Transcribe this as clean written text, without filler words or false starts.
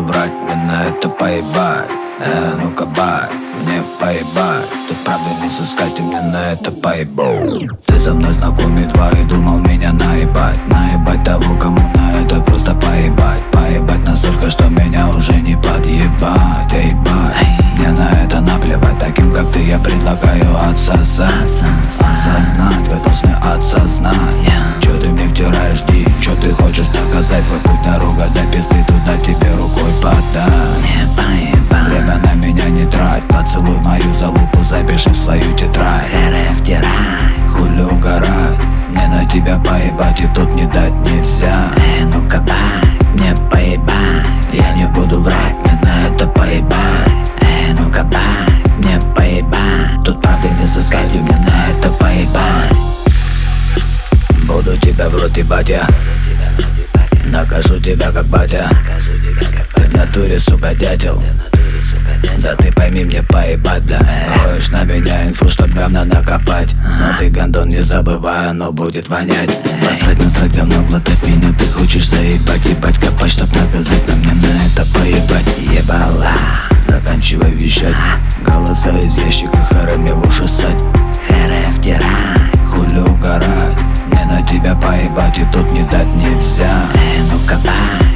врать, мне на это поебать. Ну-ка бай, мне поебать. Тут правда не сыскать, и мне на это поебать. Ты со мной знаком едва и думал меня наебать. Наебать того, кому на это просто поебать. Поебать настолько, что меня уже не подъебать. Ебать, мне на это наплевать. Таким как ты я предлагаю отсосать. Осознать, вы должны осознать. Чё ты мне втираешь, ди, чё ты хочешь доказать? Твой путь дорога до пизды, туда тебе рукой подай. Время на меня не трать, поцелуй мою залупу, запиши в свою тетрадь. Хули угорать, мне на тебя поебать, и тут не дать нельзя. Ну-ка бай, мне поебать, я не буду врать, мне на это поебать. Ну-ка бай, мне поебать, тут правды не сыскать, и мне на это поебать. Буду тебя в рот ебать я, накажу тебя как батя. Ты в натуре, сука, дятел. Да ты пойми, мне поебать, бля. Роешь на меня инфу, чтоб говна накопать. Но ты, гандон, не забывай, оно будет вонять. Насрать, говно, глотать меня. Ты хочешь заебать, ебать, копать, чтоб наказать. Но мне на это поебать. Ебала, заканчивай вещать. Голоса из ящика, харе мне в уши ссать. Харе втирай, хули угорать. Мне на тебя поебать, и тут не дать нельзя. Ну-ка бай.